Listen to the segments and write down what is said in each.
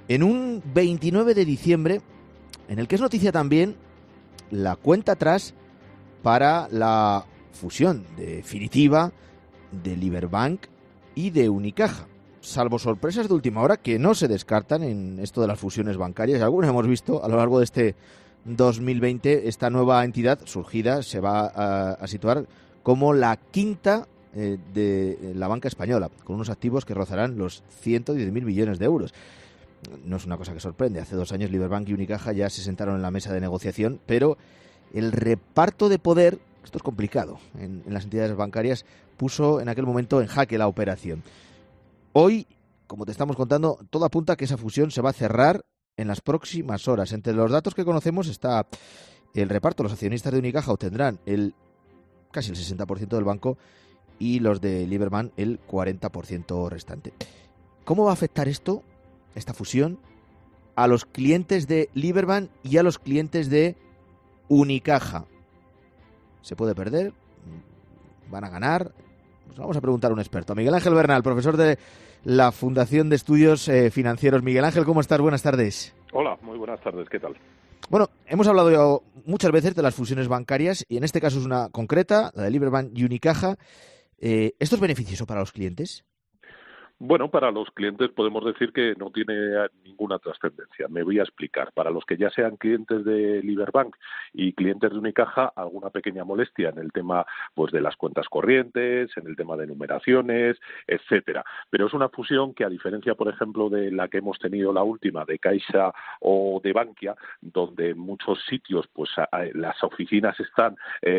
en un 29 de diciembre, en el que es noticia también la cuenta atrás para la fusión definitiva de Liberbank y de Unicaja. Salvo sorpresas de última hora que no se descartan en esto de las fusiones bancarias. Algunas hemos visto a lo largo de este 2020. Esta nueva entidad surgida se va a situar como la quinta de la banca española, con unos activos que rozarán los 110.000 millones de euros. No es una cosa que sorprende. Hace 2 años Liberbank y Unicaja ya se sentaron en la mesa de negociación, pero el reparto de poder, esto es complicado, en las entidades bancarias, puso en aquel momento en jaque la operación. Hoy, como te estamos contando, todo apunta a que esa fusión se va a cerrar en las próximas horas. Entre los datos que conocemos está el reparto. Los accionistas de Unicaja obtendrán casi el 60% del banco y los de Liberbank el 40% restante. ¿Cómo va a afectar esta fusión, a los clientes de Liberbank y a los clientes de Unicaja? ¿Se puede perder? ¿Van a ganar? Pues vamos a preguntar a un experto. Miguel Ángel Bernal, profesor de la Fundación de Estudios Financieros. Miguel Ángel, ¿cómo estás? Buenas tardes. Hola, muy buenas tardes. ¿Qué tal? Bueno, hemos hablado ya muchas veces de las fusiones bancarias y en este caso es una concreta, la de Liberbank y Unicaja. ¿Esto es beneficioso para los clientes? Bueno, para los clientes podemos decir que no tiene ninguna trascendencia. Me voy a explicar. Para los que ya sean clientes de Liberbank y clientes de Unicaja, alguna pequeña molestia en el tema pues de las cuentas corrientes, en el tema de numeraciones, etcétera. Pero es una fusión que, a diferencia, por ejemplo, de la que hemos tenido la última de Caixa o de Bankia, donde en muchos sitios pues las oficinas están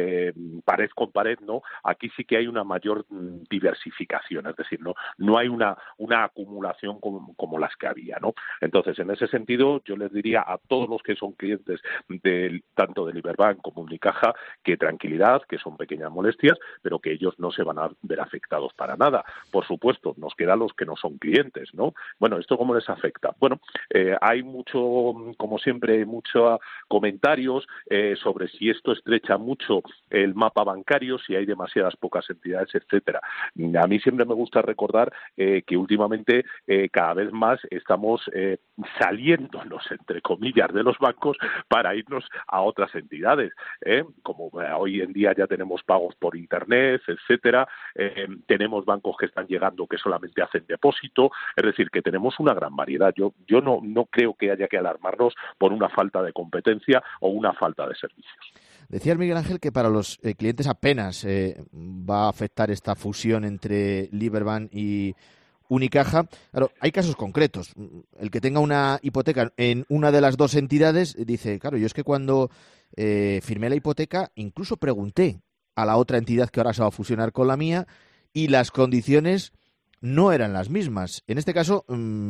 pared con pared, ¿no? Aquí sí que hay una mayor diversificación, es decir, no hay una acumulación como las que había, ¿no? Entonces, en ese sentido, yo les diría a todos los que son clientes tanto de Liberbank como Unicaja que tranquilidad, que son pequeñas molestias, pero que ellos no se van a ver afectados para nada. Por supuesto, nos quedan los que no son clientes, ¿no? Bueno, ¿esto cómo les afecta? Bueno, hay mucho, como siempre, muchos comentarios sobre si esto estrecha mucho el mapa bancario, si hay demasiadas pocas entidades, etcétera. A mí siempre me gusta recordar que últimamente cada vez más estamos saliéndonos, entre comillas, de los bancos para irnos a otras entidades, como hoy en día ya tenemos pagos por internet, etcétera, tenemos bancos que están llegando que solamente hacen depósito, es decir, que tenemos una gran variedad. Yo no creo que haya que alarmarnos por una falta de competencia o una falta de servicios. Decía Miguel Ángel que para los clientes apenas va a afectar esta fusión entre Liberbank y Unicaja. Claro, hay casos concretos. El que tenga una hipoteca en una de las dos entidades dice, claro, yo es que cuando firmé la hipoteca incluso pregunté a la otra entidad que ahora se va a fusionar con la mía y las condiciones no eran las mismas. En este caso,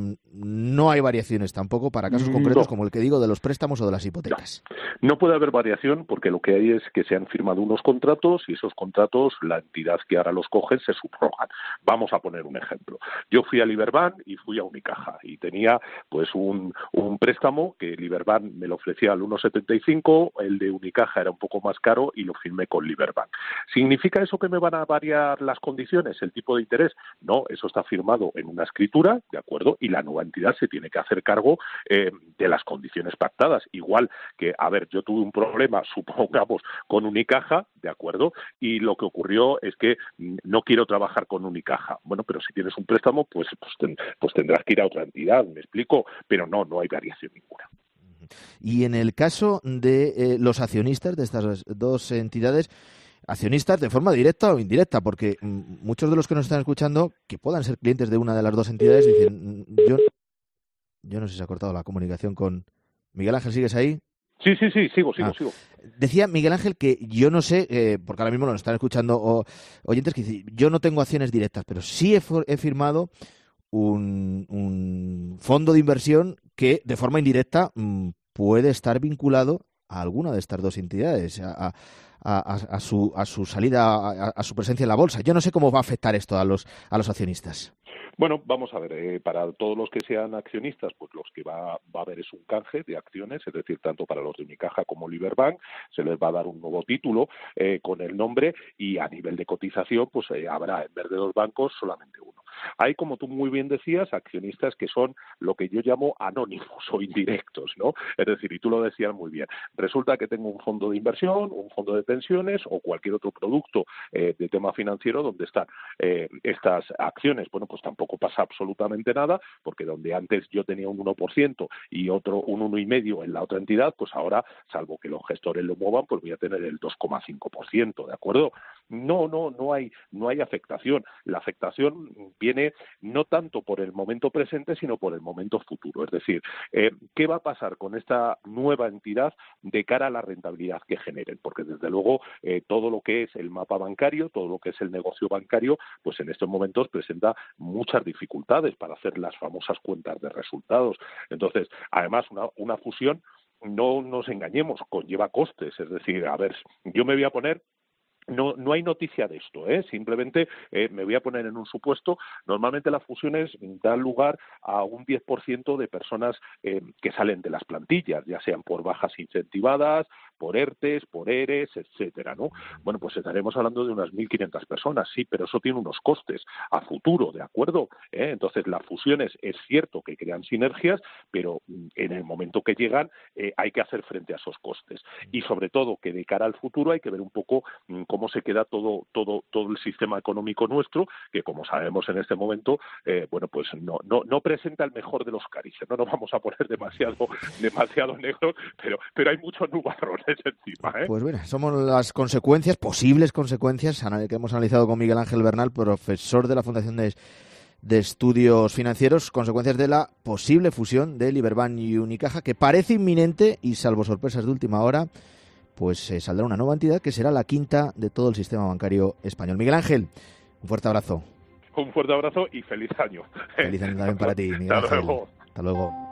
no hay variaciones tampoco para casos concretos como el que digo de los préstamos o de las hipotecas. No puede haber variación porque lo que hay es que se han firmado unos contratos y esos contratos, la entidad que ahora los coge, se subrogan. Vamos a poner un ejemplo. Yo fui a Liberbank y fui a Unicaja y tenía pues un préstamo que Liberbank me lo ofrecía al 1,75, el de Unicaja era un poco más caro y lo firmé con Liberbank. ¿Significa eso que me van a variar las condiciones, el tipo de interés? No, eso está firmado en una escritura, ¿de acuerdo? Y la nueva entidad se tiene que hacer cargo de las condiciones pactadas. Igual que, a ver, yo tuve un problema, supongamos, con Unicaja, ¿de acuerdo? Y lo que ocurrió es que no quiero trabajar con Unicaja. Bueno, pero si tienes un préstamo, pues tendrás que ir a otra entidad, ¿me explico? Pero no hay variación ninguna. Y en el caso de los accionistas de estas dos entidades, accionistas de forma directa o indirecta, porque muchos de los que nos están escuchando, que puedan ser clientes de una de las dos entidades, dicen, yo no sé si se ha cortado la comunicación con Miguel Ángel, ¿sigues ahí? Sí, sigo. Decía Miguel Ángel que yo no sé, porque ahora mismo nos están escuchando oyentes que dicen, yo no tengo acciones directas, pero sí he firmado un fondo de inversión que de forma indirecta puede estar vinculado a alguna de estas dos entidades, a su salida, a su presencia en la bolsa. Yo no sé cómo va a afectar esto a los accionistas. Bueno, vamos a ver, para todos los que sean accionistas, pues los que va a haber es un canje de acciones, es decir, tanto para los de Unicaja como Liberbank, se les va a dar un nuevo título con el nombre, y a nivel de cotización, pues habrá en vez de 2 bancos solamente uno. Hay, como tú muy bien decías, accionistas que son lo que yo llamo anónimos o indirectos, ¿no? Es decir, y tú lo decías muy bien, resulta que tengo un fondo de inversión, un fondo de pensiones o cualquier otro producto de tema financiero donde están estas acciones. Bueno, pues tampoco pasa absolutamente nada, porque donde antes yo tenía un 1% y otro un 1,5% en la otra entidad, pues ahora, salvo que los gestores lo muevan, pues voy a tener el 2,5%, ¿de acuerdo? No hay afectación. La afectación viene no tanto por el momento presente, sino por el momento futuro. Es decir, ¿qué va a pasar con esta nueva entidad de cara a la rentabilidad que generen? Porque desde luego todo lo que es el mapa bancario, todo lo que es el negocio bancario, pues en estos momentos presenta muchas dificultades para hacer las famosas cuentas de resultados. Entonces, además, una fusión, no nos engañemos, conlleva costes. Es decir, a ver, yo me voy a poner... No hay noticia de esto, simplemente me voy a poner en un supuesto. Normalmente las fusiones dan lugar a un 10% de personas que salen de las plantillas, ya sean por bajas incentivadas, por ERTES, por ERES, etcétera, ¿no? Bueno, pues estaremos hablando de unas 1.500 personas, sí, pero eso tiene unos costes a futuro, ¿de acuerdo? Entonces, las fusiones es cierto que crean sinergias, pero en el momento que llegan hay que hacer frente a esos costes. Y sobre todo, que de cara al futuro hay que ver un poco cómo se queda todo el sistema económico nuestro, que como sabemos en este momento, bueno, pues no presenta el mejor de los carices. No nos vamos a poner demasiado negros, pero hay muchos nubarrones encima, Pues bueno, somos las consecuencias, posibles consecuencias, que hemos analizado con Miguel Ángel Bernal, profesor de la Fundación de Estudios Financieros, consecuencias de la posible fusión de Liberbank y Unicaja, que parece inminente y, salvo sorpresas de última hora, pues saldrá una nueva entidad que será la quinta de todo el sistema bancario español. Miguel Ángel, un fuerte abrazo. Un fuerte abrazo y feliz año. Feliz año también para ti, Miguel Ángel. Hasta luego. Hasta luego.